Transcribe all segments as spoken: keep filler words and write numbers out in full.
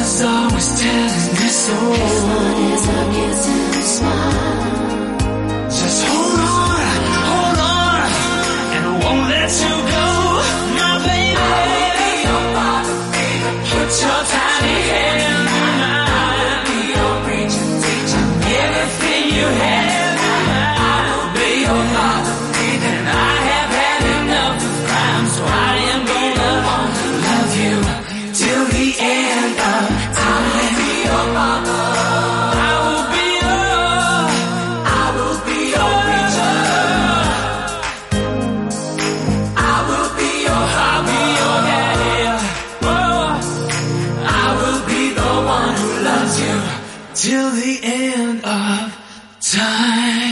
was always telling me so. As long as I kiss and smile, just hold on, hold on, and I won't let you go, my baby. I will be your father, baby. Put your tiny hand in mine. I will be your preacher, teacher, everything you have. I will be your father, baby. And I have had enough of crime, so I am gonna love you till the end of time. I will be your father. I will be your, I will be your preacher. I will be your, I'll be your daddy. Oh, I will be the one who loves you till the end of time.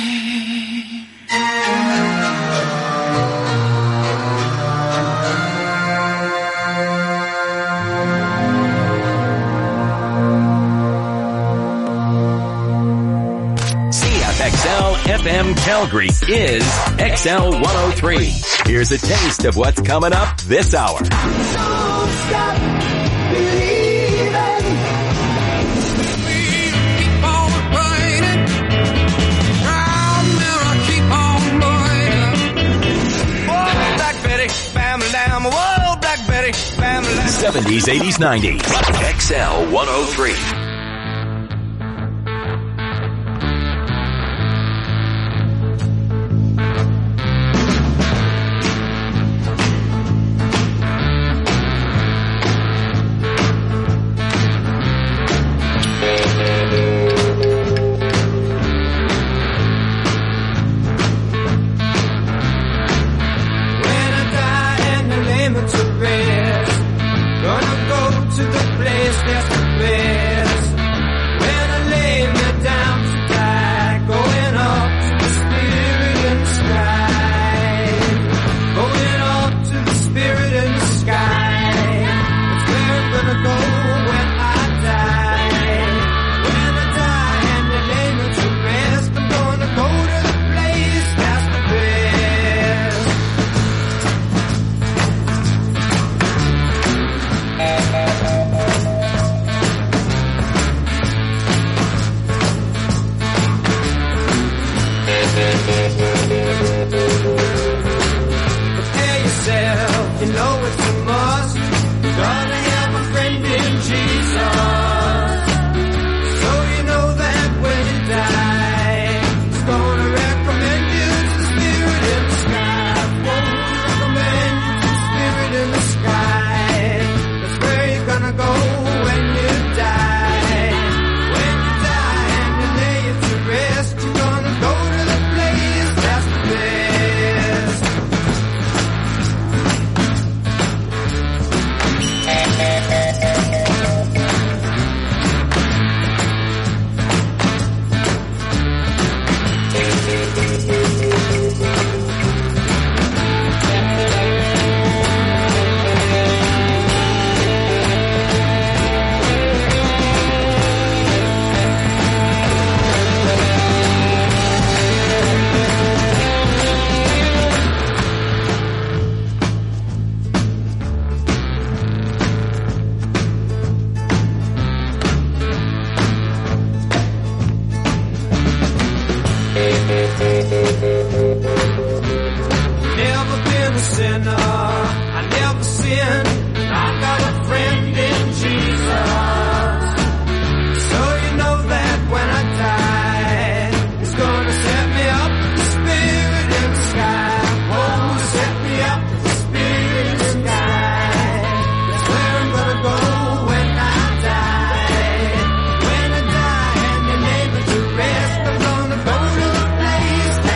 X L F M Calgary is X L one oh three. Here's a taste of what's coming up this hour. Don't stop believing. Keep on burning. Round mirror, keep on burning. Whoa, Black Betty, family lamb. Whoa, Black Betty, family lamb. seventies, eighties, nineties. X L one oh three.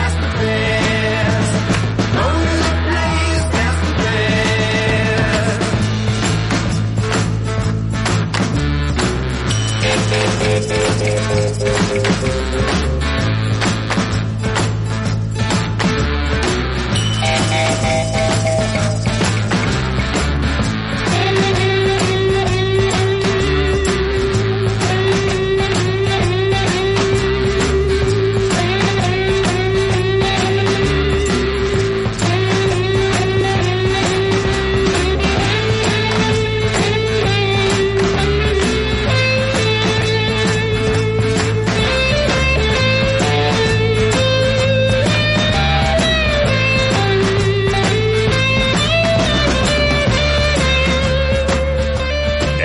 Go to the place that's the best.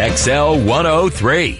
X L one oh three.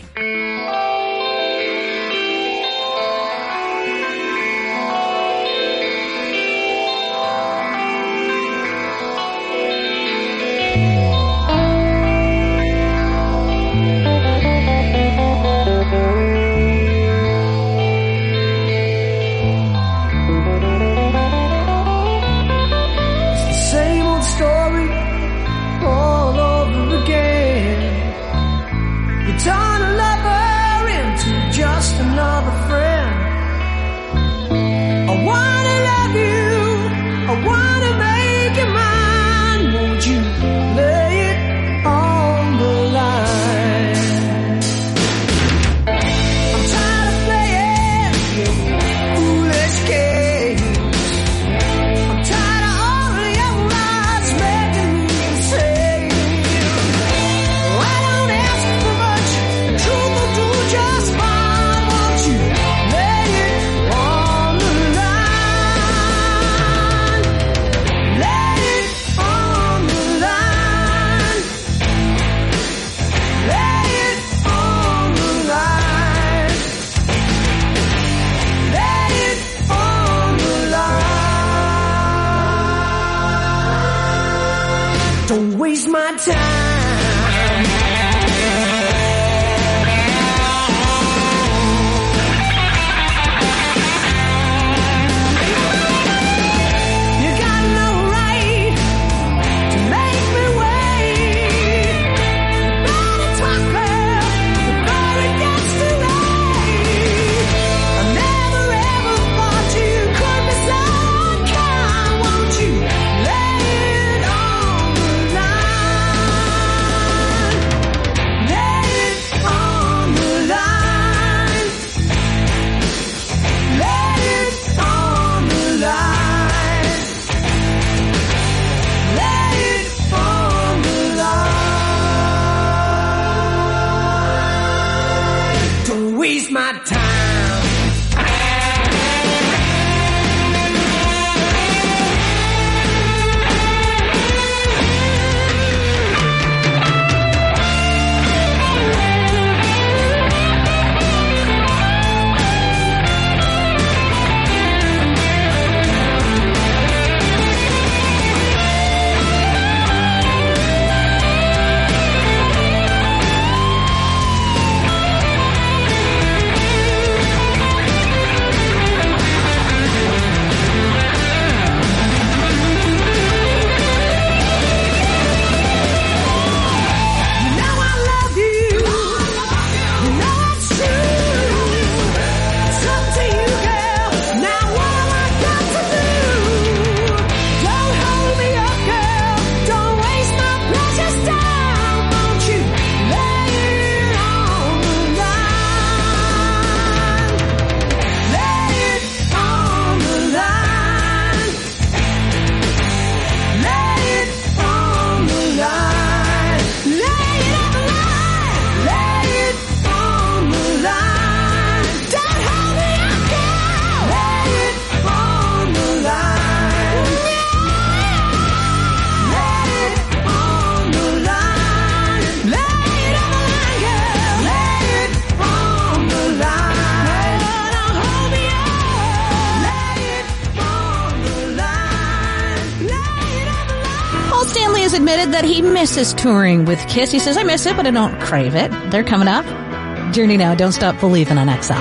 Admitted that he misses touring with Kiss. He says, I miss it, but I don't crave it. They're coming up. Journey Now, Don't Stop Believing on X L.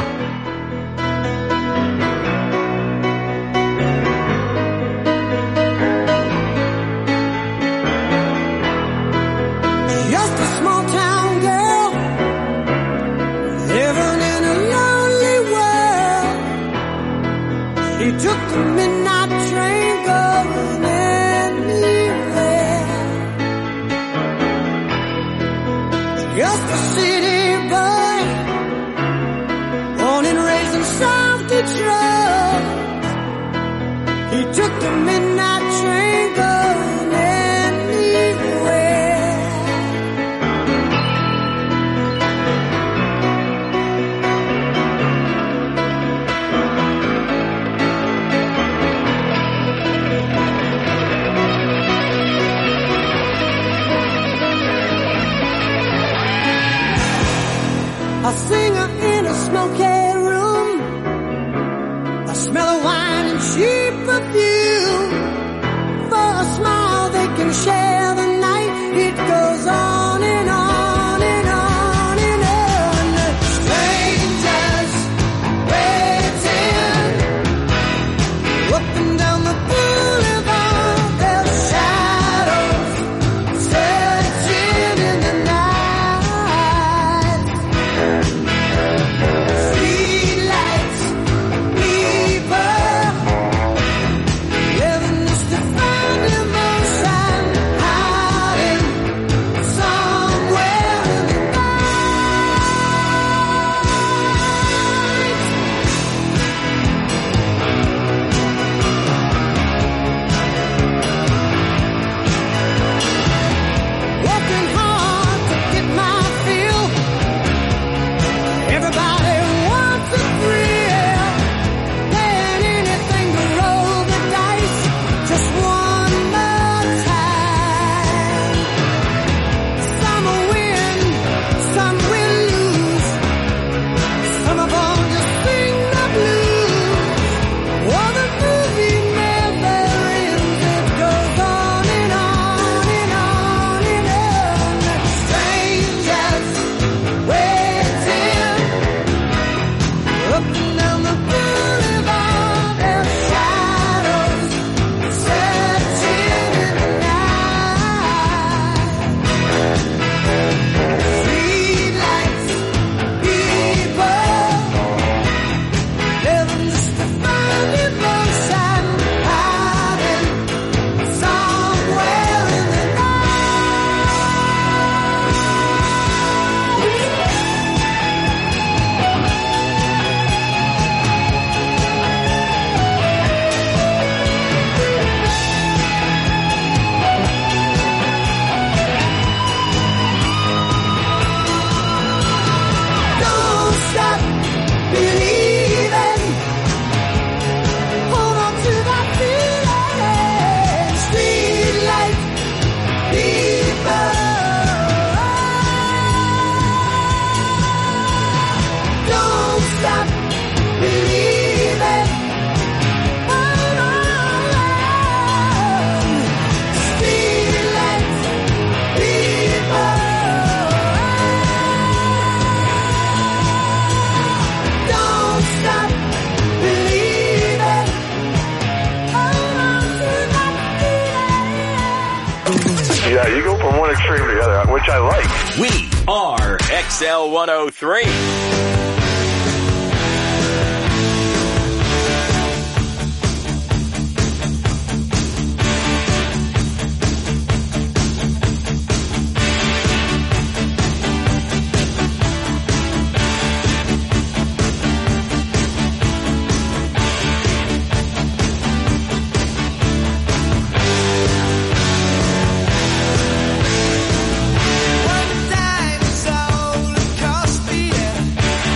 Just a small town girl living in a lonely world. She took the midnight train going anywhere. Just a city boy, born and raised in South Detroit. He took the midnight train going anywhere. a singer in a smoky room, a smell of wine and cheap perfume. For a smile they can share the night. It goes on and on and on and on. Strangers waiting up and down the boulevard. Their shadows searching in the night. Streetlights, people living this defined emotion, hiding somewhere in the working hard to get my fill. Everybody wants a thrill. Paying anything to roll the dice just one more time. Some will win, some will lose. Some of them just sing the blues. Oh, the movie never ends. It goes on and on and on and on. Strangers waiting up and down the boulevard. Their shadows searching in the night. Streetlights, people living this defined emotion, hiding somewhere in the Don't stop believing. Hold on to that feeling. Streetlight people. Don't stop believing. Hold on. Streetlight people. Don't stop believing. Hold on to that feeling. Yeah, you go from one extreme to the other, which I like. We are X L one oh three. One time is all it cost me, yeah.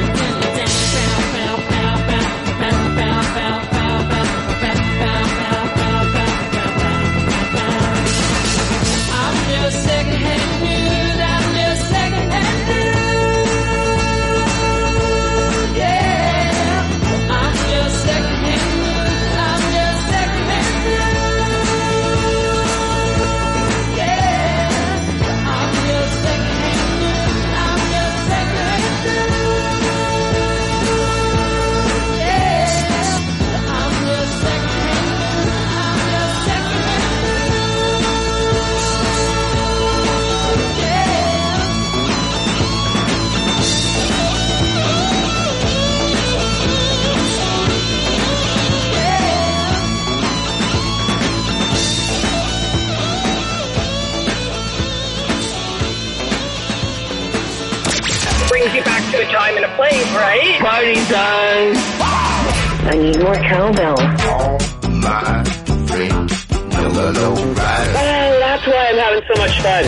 Brings you back to a time and a place, right? Party time. I need more cowbell. All my friends never know right. Oh, that's why I'm having so much fun.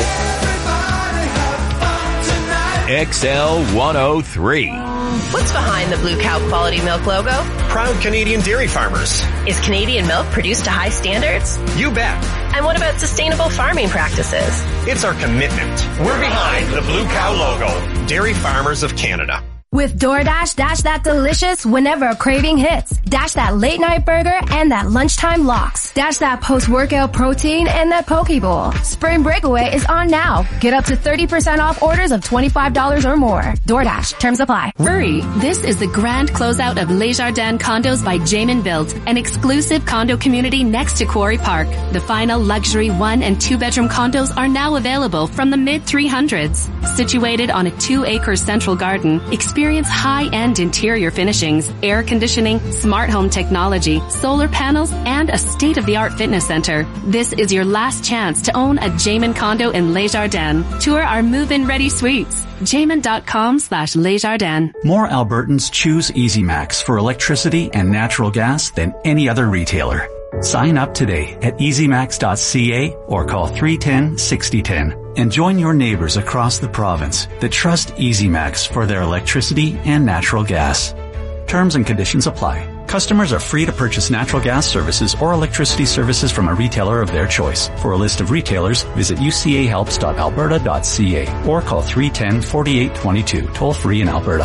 X L one oh three. What's behind the Blue Cow Quality Milk logo? Proud Canadian dairy farmers. Is Canadian milk produced to high standards? You bet. And what about sustainable farming practices? It's our commitment. We're behind the Blue Cow logo. Dairy Farmers of Canada. With DoorDash, dash that delicious whenever a craving hits. Dash that late night burger and that lunchtime lox. Dash that post-workout protein and that poke bowl. Spring Breakaway is on now. Get up to thirty percent off orders of twenty-five dollars or more. DoorDash. Terms apply. Hurry! This is the grand closeout of Les Jardins Condos by Jamin Built, an exclusive condo community next to Quarry Park. The final luxury one and two bedroom condos are now available from the mid three hundreds. Situated on a two acre central garden, experience high-end interior finishings, air conditioning, smart home technology, solar panels, and a state-of-the-art fitness center. This is your last chance to own a Jamin condo in Les Jardins. Tour our move-in ready suites. Jamin.com slash Les Jardins. More Albertans choose EasyMax for electricity and natural gas than any other retailer. Sign up today at easy max dot c a or call three one zero, six zero one zero and join your neighbors across the province that trust EasyMax for their electricity and natural gas. Terms and conditions apply. Customers are free to purchase natural gas services or electricity services from a retailer of their choice. For a list of retailers, visit u c a helps dot alberta dot c a or call three one zero, four eight two two, toll free in Alberta.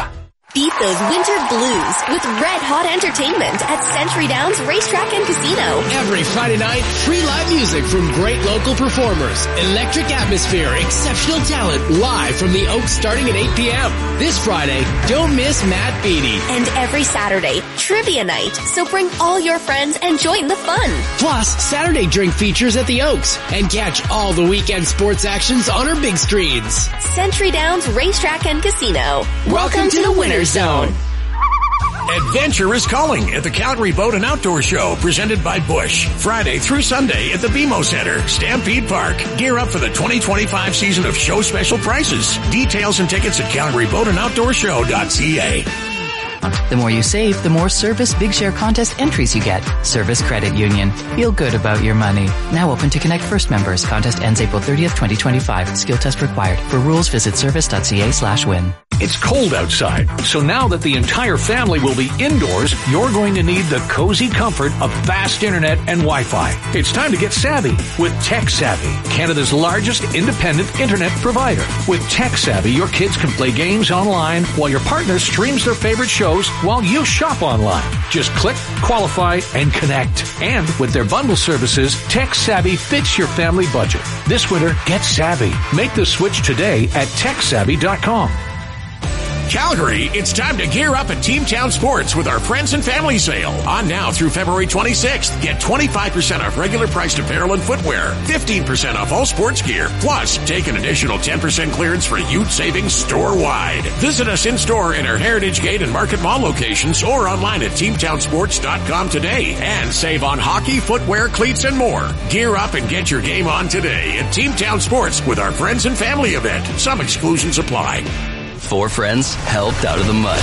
Beat those winter blues with red-hot entertainment at Century Downs Racetrack and Casino. Every Friday night, free live music from great local performers, electric atmosphere, exceptional talent, live from the Oaks starting at eight p.m. This Friday, don't miss Matt Beattie. And every Saturday, trivia night. So bring all your friends and join the fun. Plus, Saturday drink features at the Oaks and catch all the weekend sports actions on our big screens. Century Downs Racetrack and Casino. Welcome, Welcome to, to the Winner's Zone. Adventure is calling at the Calgary Boat and Outdoor Show, presented by Busch. Friday through Sunday at the B M O Center, Stampede Park. Gear up for the twenty twenty-five season of show special prices. Details and tickets at calgary boat and outdoor show dot c a. The more you save, the more Service Big Share Contest entries you get. Service Credit Union. Feel good about your money. Now open to Connect First members. Contest ends April thirtieth, twenty twenty-five. Skill test required. For rules, visit service.ca slash win. It's cold outside, so now that the entire family will be indoors, you're going to need the cozy comfort of fast internet and Wi-Fi. It's time to get savvy with Tech Savvy, Canada's largest independent internet provider. With Tech Savvy, your kids can play games online while your partner streams their favorite shows while you shop online. Just click, qualify, and connect. And with their bundle services, Tech Savvy fits your family budget. This winter, get savvy. Make the switch today at tech savvy dot com. Calgary, it's time to gear up at Team Town Sports with our Friends and Family Sale. On now through February twenty-sixth. Get twenty-five percent off regular priced apparel and footwear, fifteen percent off all sports gear, plus take an additional ten percent clearance for youth savings store-wide. Visit us in-store in our Heritage Gate and Market Mall locations or online at team town sports dot com today and save on hockey, footwear, cleats, and more. Gear up and get your game on today at Team Town Sports with our Friends and Family event. Some exclusions apply. Four friends helped out of the mud.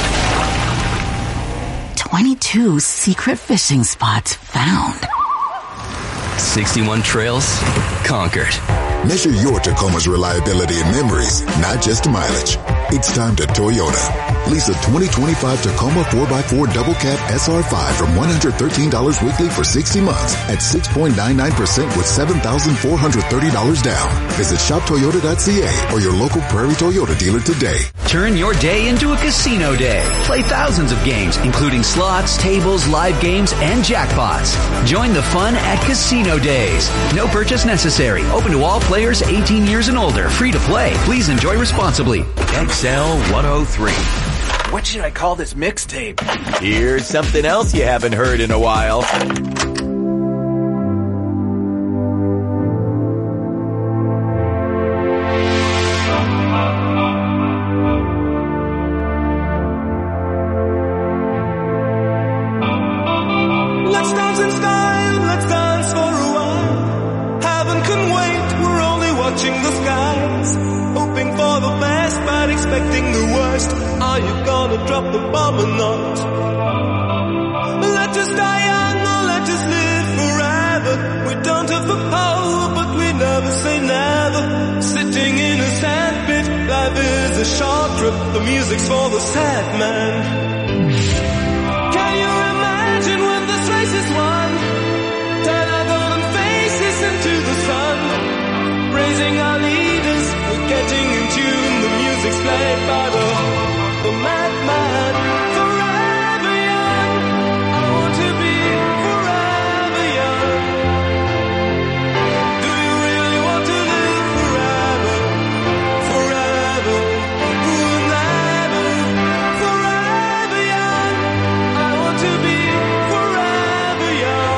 twenty-two secret fishing spots found. sixty-one trails conquered. Measure your Tacoma's reliability and memories, not just mileage. It's time to Toyota. Lease a twenty twenty-five Tacoma four by four Double Cab S R five from one hundred thirteen dollars weekly for sixty months at six point nine nine percent with seven thousand four hundred thirty dollars down. Visit shop toyota dot c a or your local Prairie Toyota dealer today. Turn your day into a casino day. Play thousands of games, including slots, tables, live games, and jackpots. Join the fun at Casino Days. No purchase necessary. Open to all players eighteen years and older. Free to play. Please enjoy responsibly. X L one oh three. What should I call this mixtape? Here's something else you haven't heard in a while. Let's dance in style, let's dance for a while. Heaven can wait, we're only watching the skies. Hoping for the best, but expecting the worst. Are you gonna drop the bomb or not? Let us die young or let us live forever. We don't have the power, but we never say never. Sitting in a sandpit, life is a short trip. The music's for the sad man. Can you imagine when this race is won? Turn our golden faces into the sun. Praising our leaders, we're getting in tune. The music's played by the, the madman. Forever young, I want to be forever young. Do you really want to live forever? Forever, forever, forever young. I want to be forever young.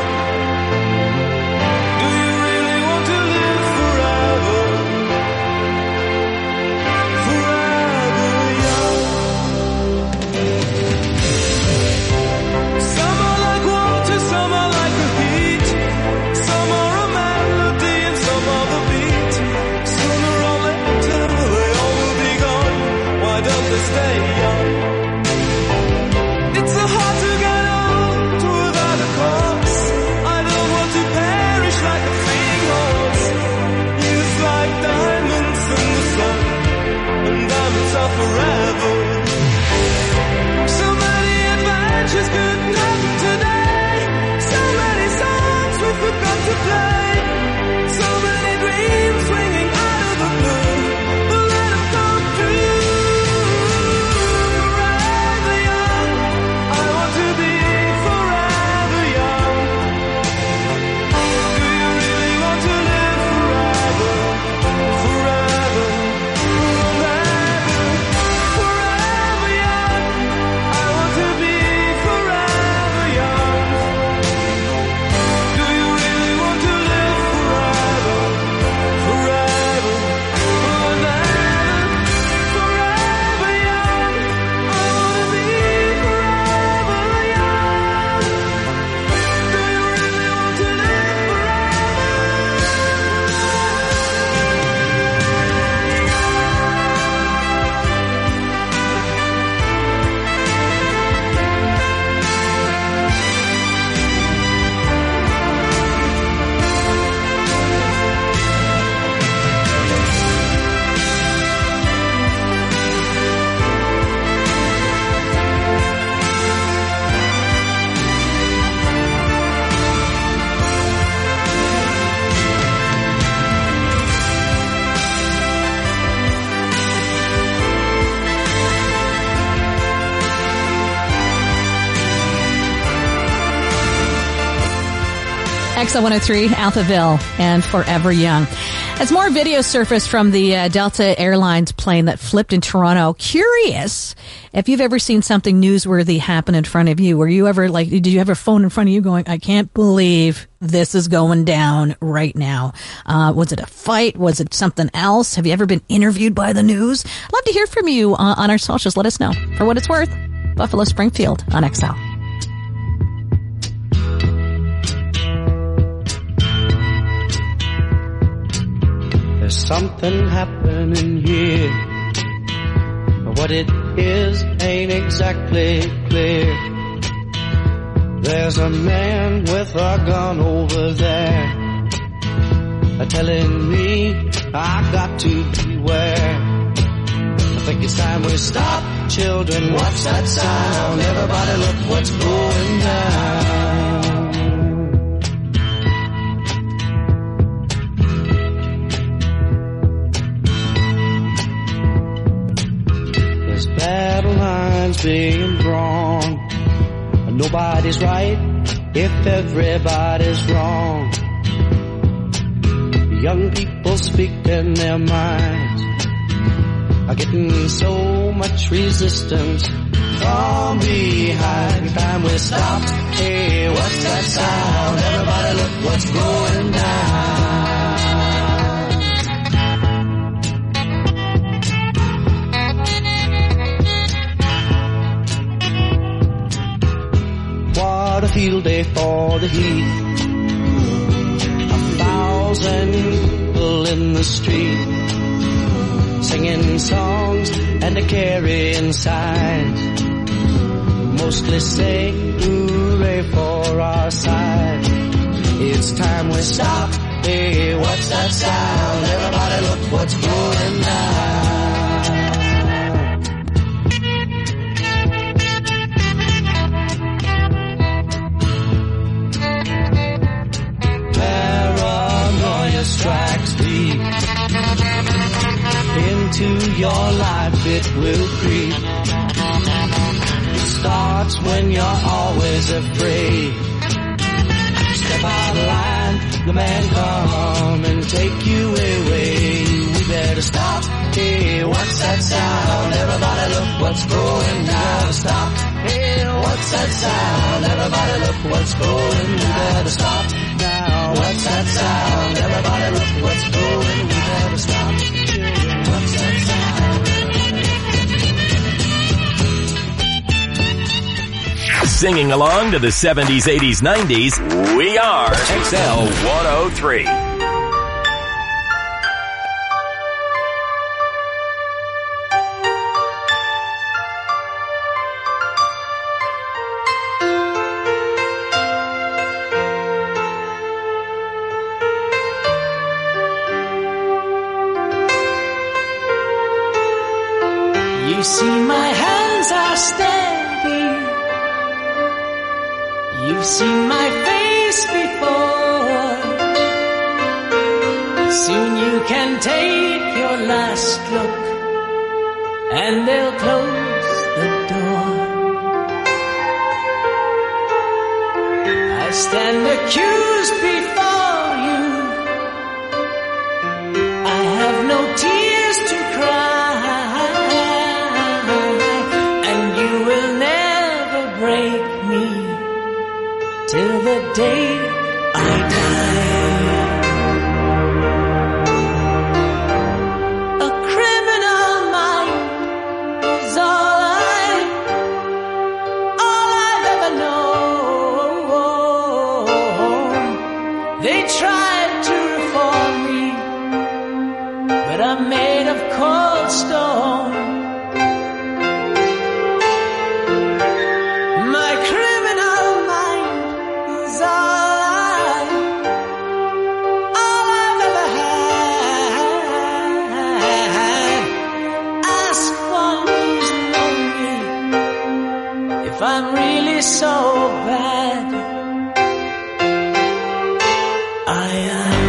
Do you really want to live forever? Forever young. Some are like water, some are like the heat. Some are a melody and some are the beat. Sooner or later they all will be gone. Why don't they stay young? It's so hard to get old without a cause. I don't want to perish like a fleeing horse. Youth like diamonds in the sun, and diamonds are forever. So many adventures couldn't happen today. So many songs we forgot to play. So many dreams swinging out of the blue. But let them come true. X L one oh three, Alphaville, and Forever Young. As more video surfaced from the uh, Delta Airlines plane that flipped in Toronto, curious if you've ever seen something newsworthy happen in front of you. Were you ever like, did you have a phone in front of you going, I can't believe this is going down right now? Uh, was it a fight? Was it something else? Have you ever been interviewed by the news? I'd love to hear from you uh, on our socials. Let us know. For what it's worth, Buffalo Springfield on X L. There's something happening here, but what it is ain't exactly clear. There's a man with a gun over there, telling me I got to beware. I think it's time we stop, children, what's that sound? Everybody look what's going down. Battle lines being drawn. Nobody's right if everybody's wrong. Young people speaking their minds are getting so much resistance from behind. Time we stopped. Hey, what's that sound? Everybody look what's going down. What a field day for the heat. A thousand people in the street, singing songs and a carrying signs, mostly say hooray for our side. It's time we stop. Hey, what's that sound? Everybody look what's going down. Strikes deep into your life, it will creep. It starts when you're always afraid. Step out of line, the man come and take you away. We better stop. Hey, what's that sound? Everybody look what's going down. Stop. Hey, what's that sound? Everybody look what's going. We better stop now. What's that sound? Everybody look what's going. We better stop. What's that sound? Singing along to the seventies, eighties, nineties, we are X L one oh three. You see my hands are steady. You've seen my face before. Soon you can take your last look and they'll close the door. I stand accused before you. I have no tears to cry. Till the day I die. A criminal mind is all I, all I've ever known. They tried to reform me, but I'm made of cold stone. If I'm really so bad, I am.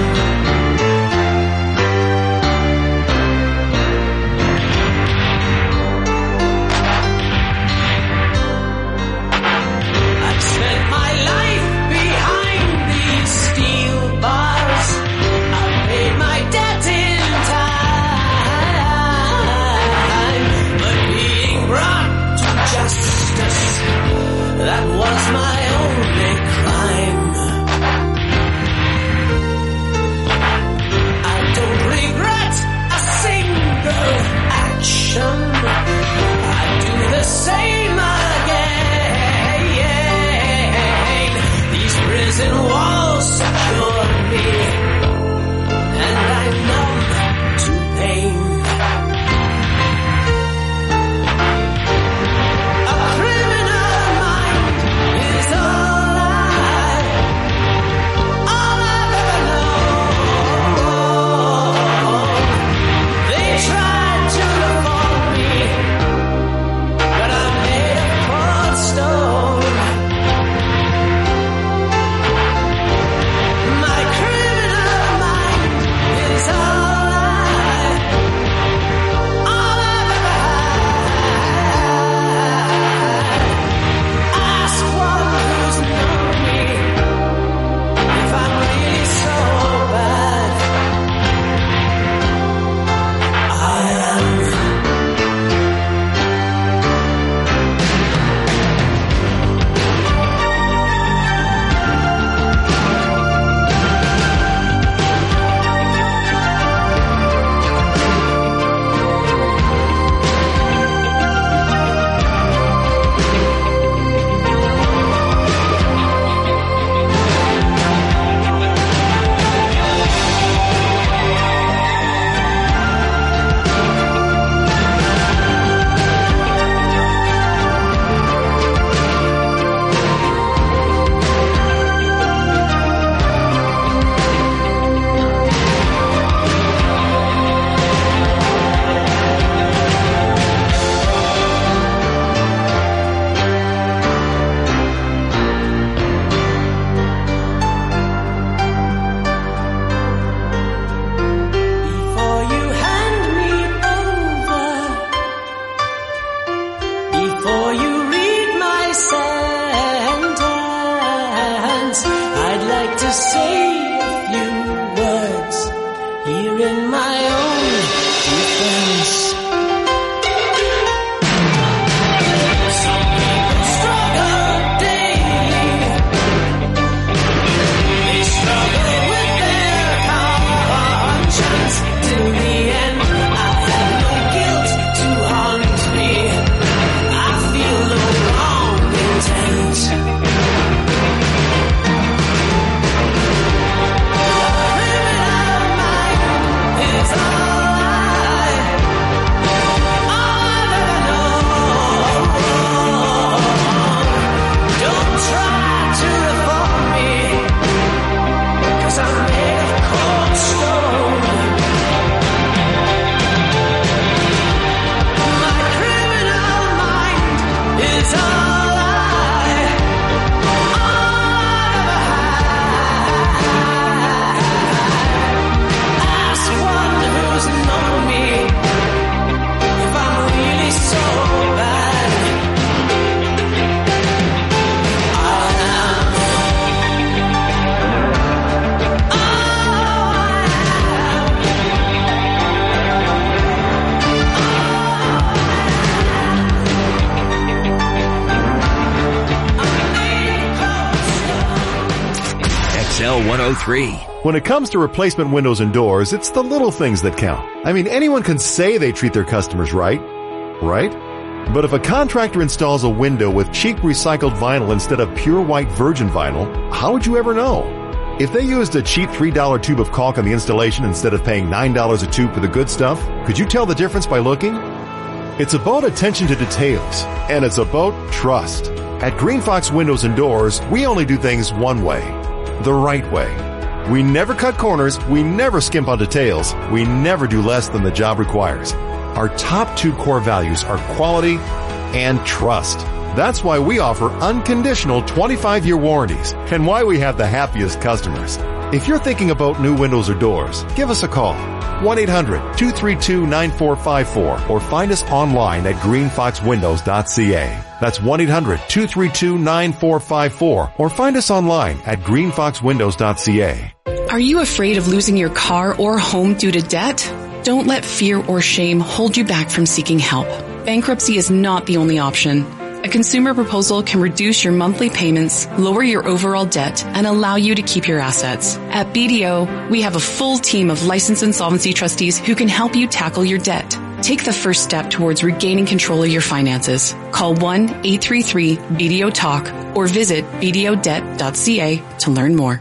L one oh three. When it comes to replacement windows and doors, it's the little things that count. I mean, anyone can say they treat their customers right, right? But if a contractor installs a window with cheap recycled vinyl instead of pure white virgin vinyl, how would you ever know? If they used a cheap three dollar tube of caulk on the installation instead of paying nine dollars a tube for the good stuff, could you tell the difference by looking? It's about attention to details, and it's about trust. At Green Fox Windows and Doors, we only do things one way, the right way. We never cut corners, we never skimp on details, we never do less than the job requires. Our top two core values are quality and trust. That's why we offer unconditional twenty-five year warranties and why we have the happiest customers. If you're thinking about new windows or doors, give us a call. one eight hundred two three two nine four five four or find us online at green fox windows dot c a. That's one eight hundred two three two nine four five four or find us online at green fox windows dot c a. Are you afraid of losing your car or home due to debt? Don't let fear or shame hold you back from seeking help. Bankruptcy is not the only option. A consumer proposal can reduce your monthly payments, lower your overall debt, and allow you to keep your assets. At B D O, we have a full team of licensed insolvency trustees who can help you tackle your debt. Take the first step towards regaining control of your finances. Call one eight three three B D O talk or visit b d o debt dot c a to learn more.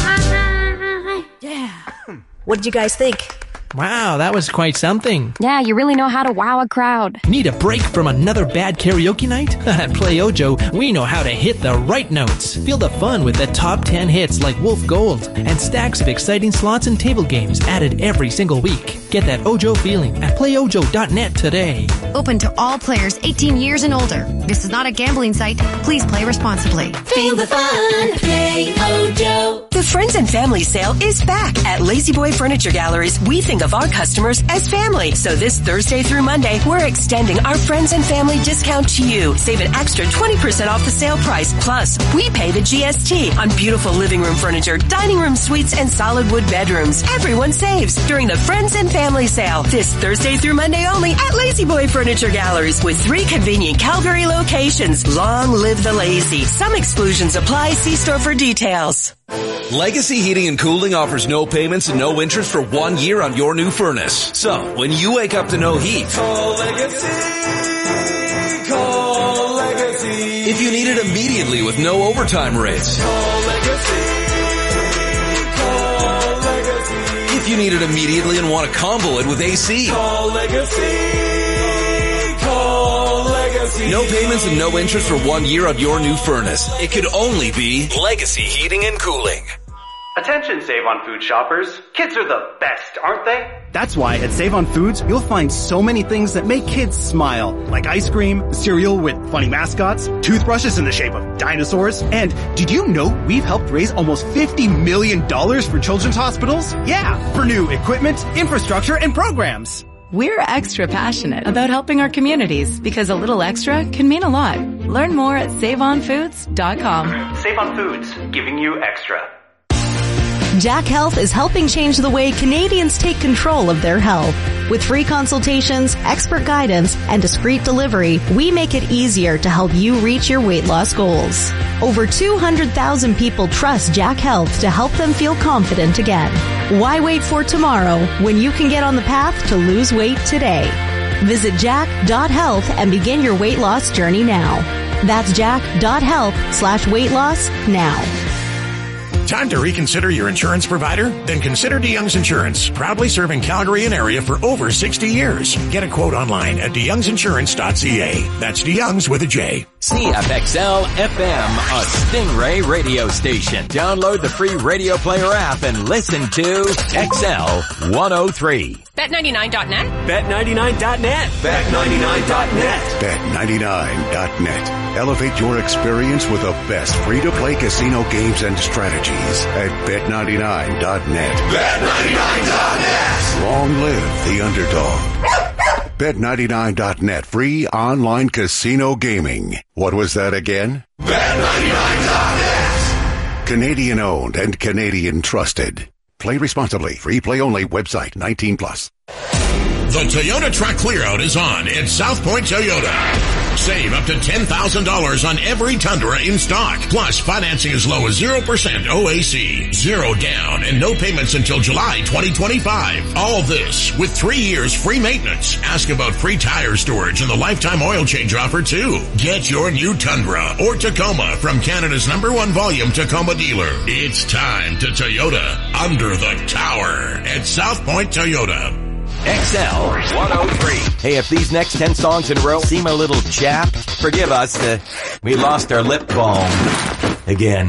Yeah. What did you guys think? Wow, that was quite something. Yeah, you really know how to wow a crowd. Need a break from another bad karaoke night? At Play Ojo, we know how to hit the right notes. Feel the fun with the top ten hits like Wolf Gold and stacks of exciting slots and table games added every single week. Get that Ojo feeling at play ojo dot net today. Open to all players eighteen years and older. This is not a gambling site. Please play responsibly. Feel the fun. Play Ojo. The Friends and Family Sale is back at Lazy Boy Furniture Galleries. We think of our customers as family. So this Thursday through Monday, we're extending our Friends and Family discount to you. Save an extra twenty percent off the sale price. Plus, we pay the G S T on beautiful living room furniture, dining room suites, and solid wood bedrooms. Everyone saves during the Friends and Family Sale. This Thursday through Monday only at Lazy Boy Furniture Galleries with three convenient Calgary locations. Long live the lazy. Some exclusions apply. See store for details. Legacy Heating and Cooling offers no payments and no interest for one year on your new furnace. So, when you wake up to no heat, call Legacy, call Legacy. If you need it immediately with no overtime rates, call Legacy, call Legacy. If you need it immediately and want to combo it with A C, call Legacy, call Legacy. No payments and no interest for one year on your new furnace. It could only be Legacy Heating and Cooling. Attention Save On Food shoppers. Kids are the best, aren't they? That's why at Save On Foods, you'll find so many things that make kids smile. Like ice cream, cereal with funny mascots, toothbrushes in the shape of dinosaurs. And did you know we've helped raise almost fifty million dollars for children's hospitals? Yeah, for new equipment, infrastructure, and programs. We're extra passionate about helping our communities because a little extra can mean a lot. Learn more at save on foods dot com. Save On Foods, giving you extra. Jack Health is helping change the way Canadians take control of their health. With free consultations, expert guidance, and discreet delivery, we make it easier to help you reach your weight loss goals. Over two hundred thousand people trust Jack Health to help them feel confident again. Why wait for tomorrow when you can get on the path to lose weight today? Visit jack dot health and begin your weight loss journey now. That's jack dot health slash weight loss now. Time to reconsider your insurance provider? Then consider DeYoung's Insurance, proudly serving Calgary and area for over sixty years. Get a quote online at d youngs insurance dot c a. That's DeYoung's with a J. C F X L F M, a Stingray radio station. Download the free radio player app and listen to X L one oh three. bet ninety-nine dot net. bet ninety-nine dot net. bet ninety-nine dot net. bet ninety-nine dot net. Elevate your experience with the best free-to-play casino games and strategies at bet ninety-nine dot net. bet ninety-nine dot net. Long live the underdog. bet ninety-nine dot net, free online casino gaming. What was that again? bet ninety-nine dot net. Canadian owned and Canadian trusted. Play responsibly. Free play only. Website nineteen plus. The Toyota Truck Clearout is on at South Point Toyota. Save up to ten thousand dollars on every Tundra in stock. Plus, financing as low as zero percent O A C. Zero down and no payments until July twenty twenty-five. All this with three years free maintenance. Ask about free tire storage and the lifetime oil change offer too. Get your new Tundra or Tacoma from Canada's number one volume Tacoma dealer. It's time to Toyota under the tower at South Point Toyota. X L one oh three. Hey, if these next ten songs in a row seem a little chapped, forgive us. Uh, we lost our lip balm again.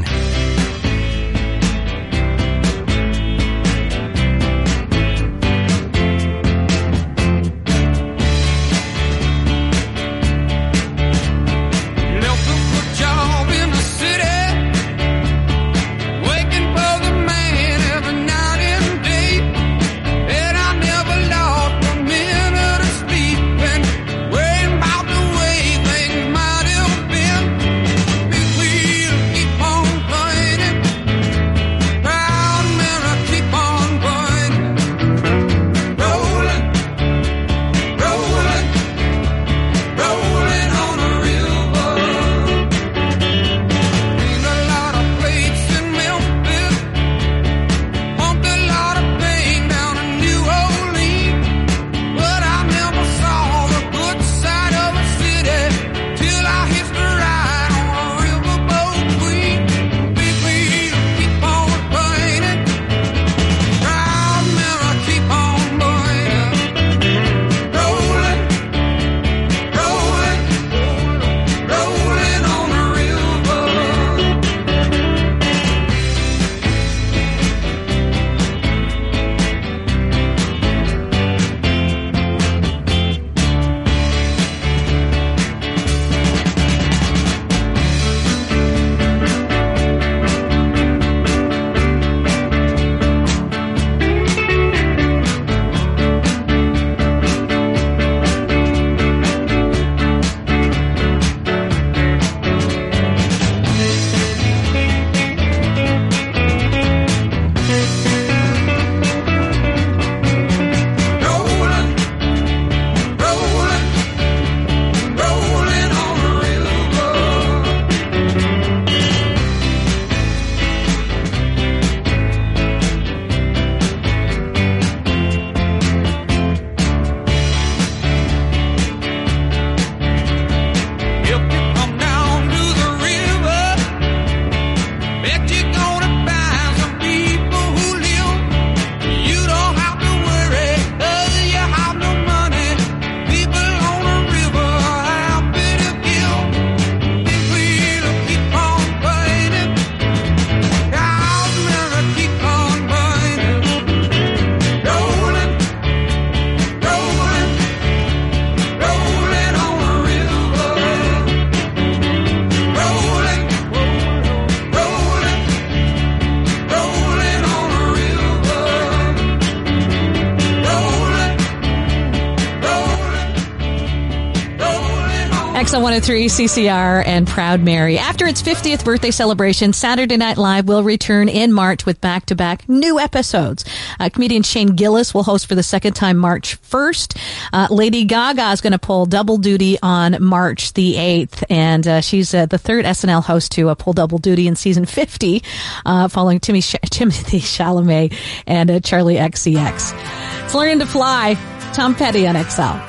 X L one oh three, C C R, and Proud Mary. After its fiftieth birthday celebration, Saturday Night Live will return in March with back-to-back new episodes. Uh, comedian Shane Gillis will host for the second time March first. Uh, Lady Gaga is going to pull double duty on March the eighth, and uh, she's uh, the third S N L host to uh, pull double duty in season fifty, uh, following Timmy Sh- Timothy Chalamet and uh, Charlie X C X. It's Learning to Fly. Tom Petty on X L.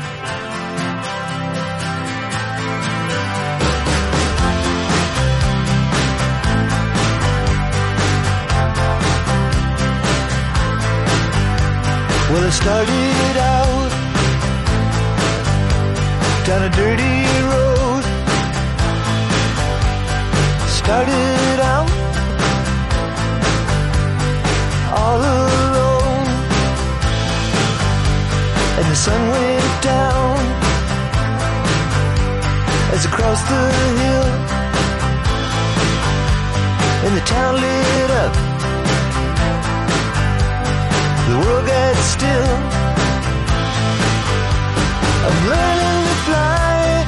Well, I started out down a dirty road. Started out all alone, and the sun went down as I crossed the hill, and the town lit up. The world got still. I'm learning to fly,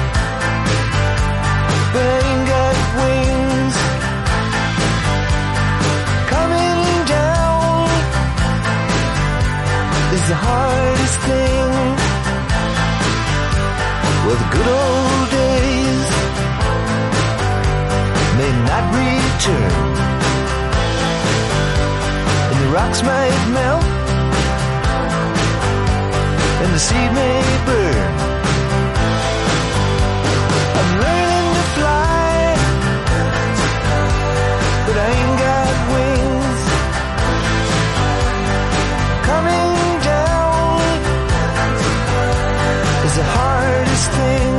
but I ain't got wings. Coming down is the hardest hardest thing. Well, the good old days may not return, and the rocks might melt, and the sea may burn. I'm learning to fly, but I ain't got wings. Coming down is the hardest thing.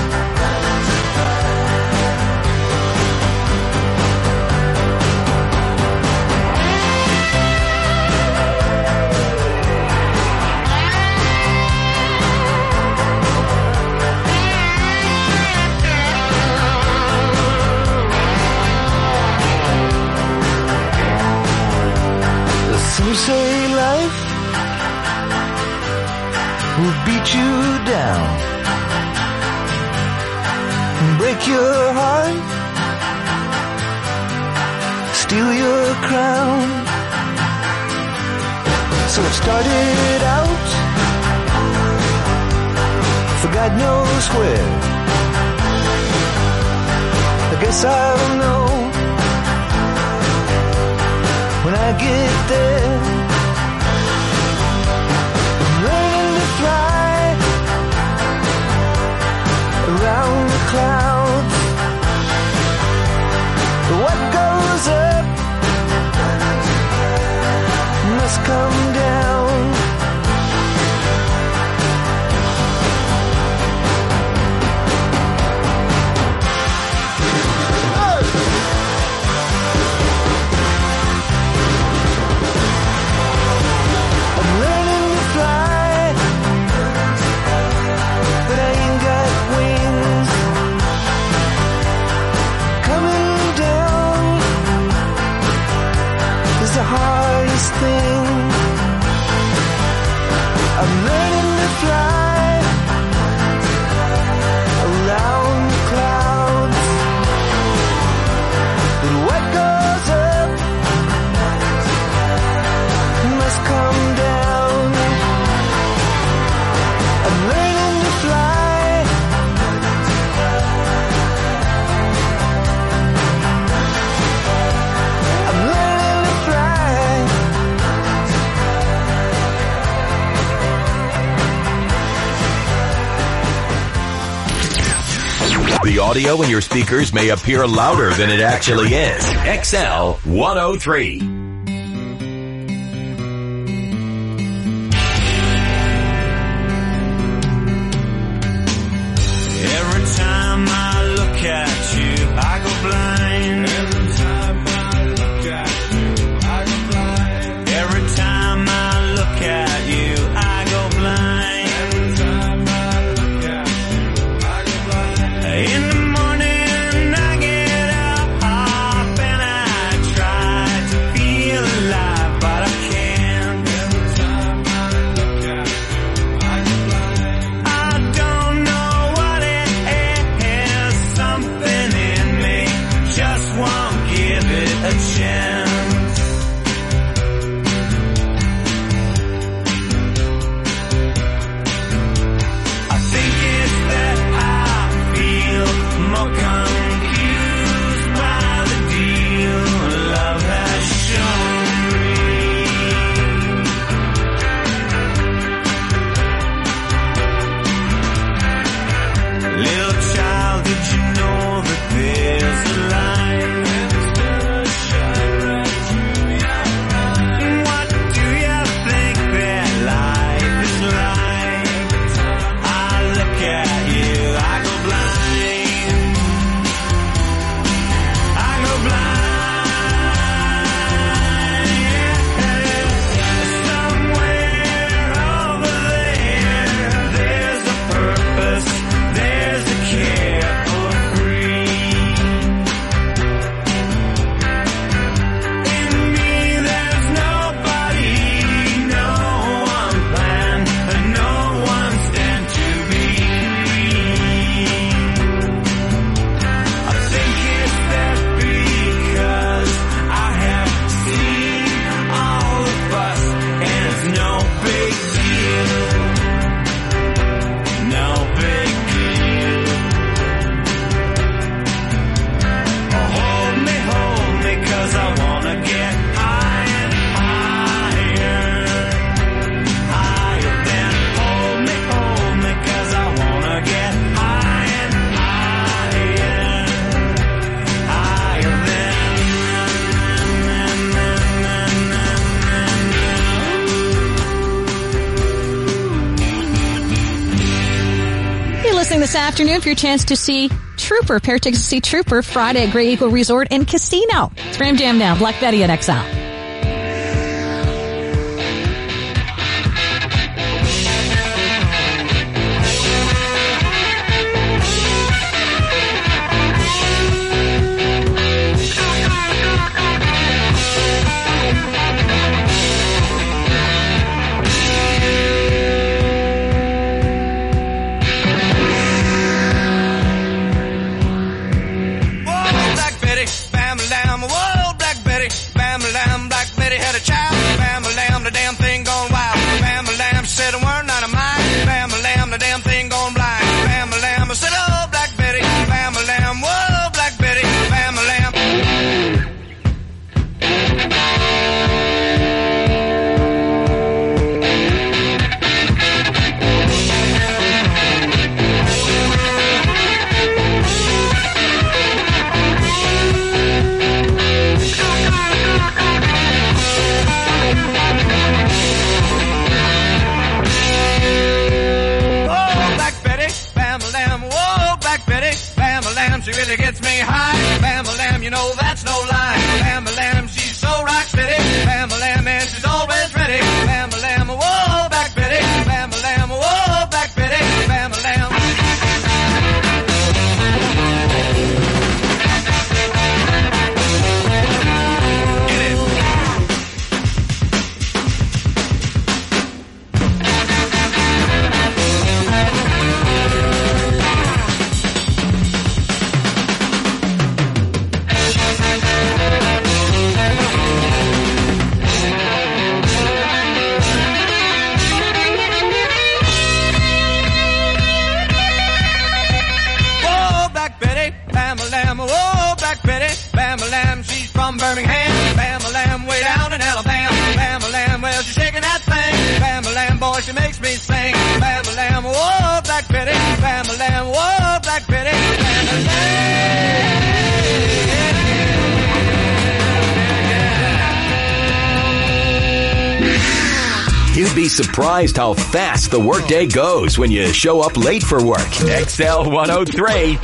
Some say life will beat you down, break your heart, steal your crown. So it started out for God knows where. I guess I'll know when I get there. I'm learning to fly around the clouds. What goes up must come down. The hardest thing. I'm learning to fly around the clouds, but what goes up must come down. I'm learning to fly. The audio in your speakers may appear louder than it actually is. X L one oh three. Every time I look at you, I go blind. Every time I look at you, I go blind. Every time I look at you, I go blind. Every time I look at you, I go blind. In the morning I get up and I try to feel listening this afternoon for your chance to see Trooper. Pair tickets to see Trooper Friday at Grey Eagle Resort and Casino. It's Ram Jam now. Black Betty at X L. She really gets me high. Bam-a-lam, you know that's no lie. Bam-a-lam, she's so rock steady. Bam-a-lam, and she's always ready. Bam-a-lam, whoa, Black Betty. Bam-a-lam, whoa, Black Betty. Bam-a-lam. Birmingham, Bam-a-lam, way down in Alabama. Bam-a-lam, well, she's shaking that thing. Bam-a-lam, boy, she makes me sing. Bam-a-lam, whoa, Black Betty. Bam-a-lam, whoa, Black Betty. Bam-a-lam. You'd be surprised how fast the workday goes when you show up late for work. X L one oh three.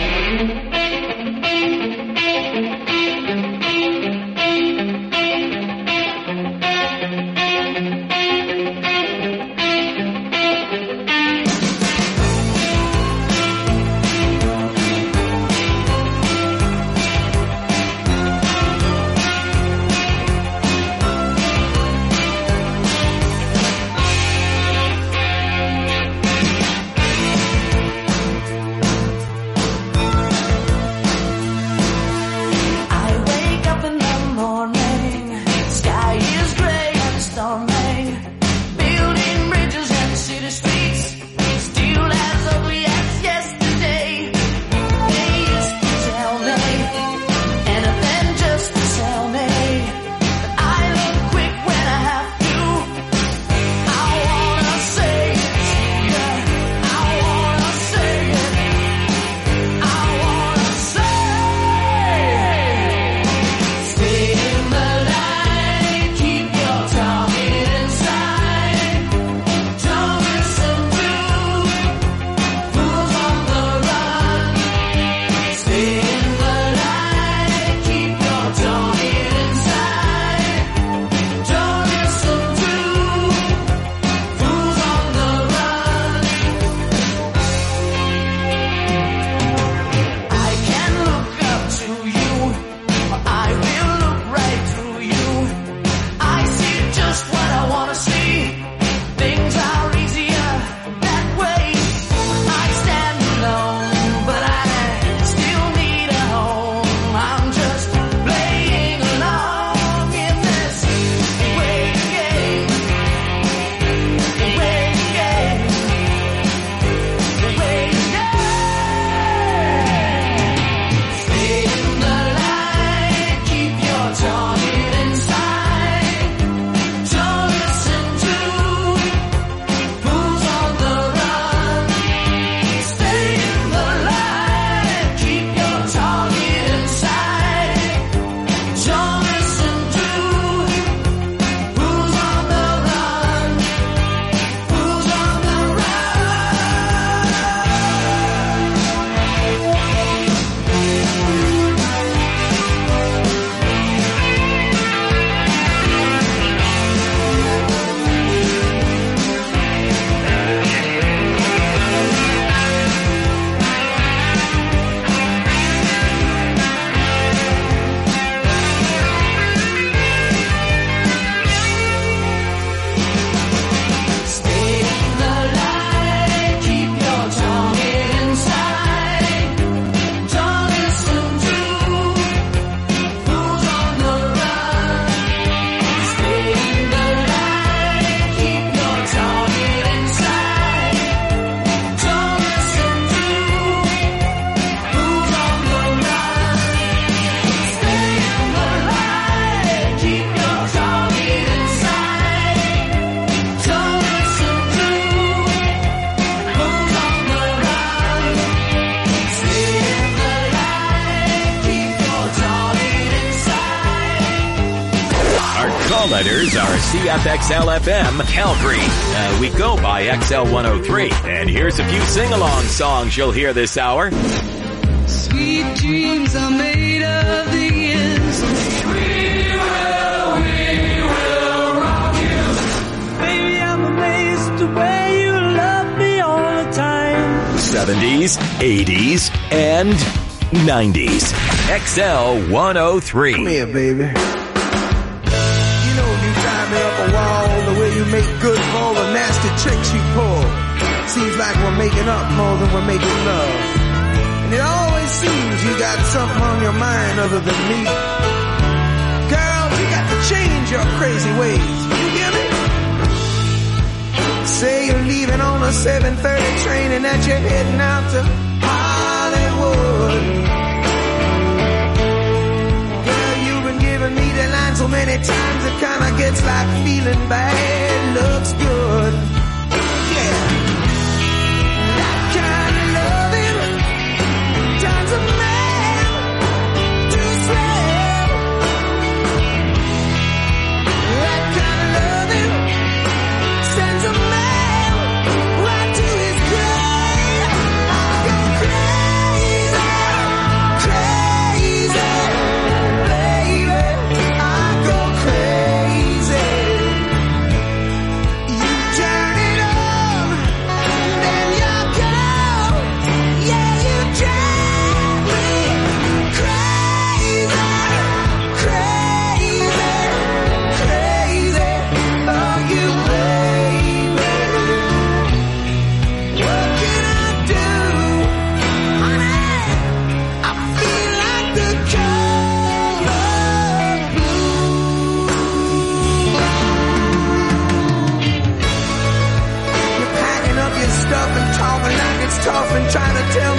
letters are C F X L F M Calgary. Uh, we go by X L one oh three. And here's a few sing-along songs you'll hear this hour. Sweet dreams are made of these. We will, we will rock you. Baby, I'm amazed the way you love me all the time. seventies, eighties, and nineties. X L one oh three. Come here, baby. You know you drive me up a wall, the way you make good for all the nasty tricks you pull. Seems like we're making up more than we're making love. And it always seems you got something on your mind other than me. Girl, you got to change your crazy ways. You hear me? Say you're leaving on a seven thirty train and that you're heading out to Hollywood. Girl, you've been giving me the line so many times it kinda gets like feeling bad looks good. Yeah. That kind of loving turns a man to slave. That kind of loving sends a man right to his grave. I go crazy, crazy, baby. I go crazy. You turn it on, then you go. Yeah, you drive me crazy, crazy, crazy. Oh, you baby. What can I do? Honey, I feel like the color blue. You're packing up your stuff and talking like it's tough and trying to tell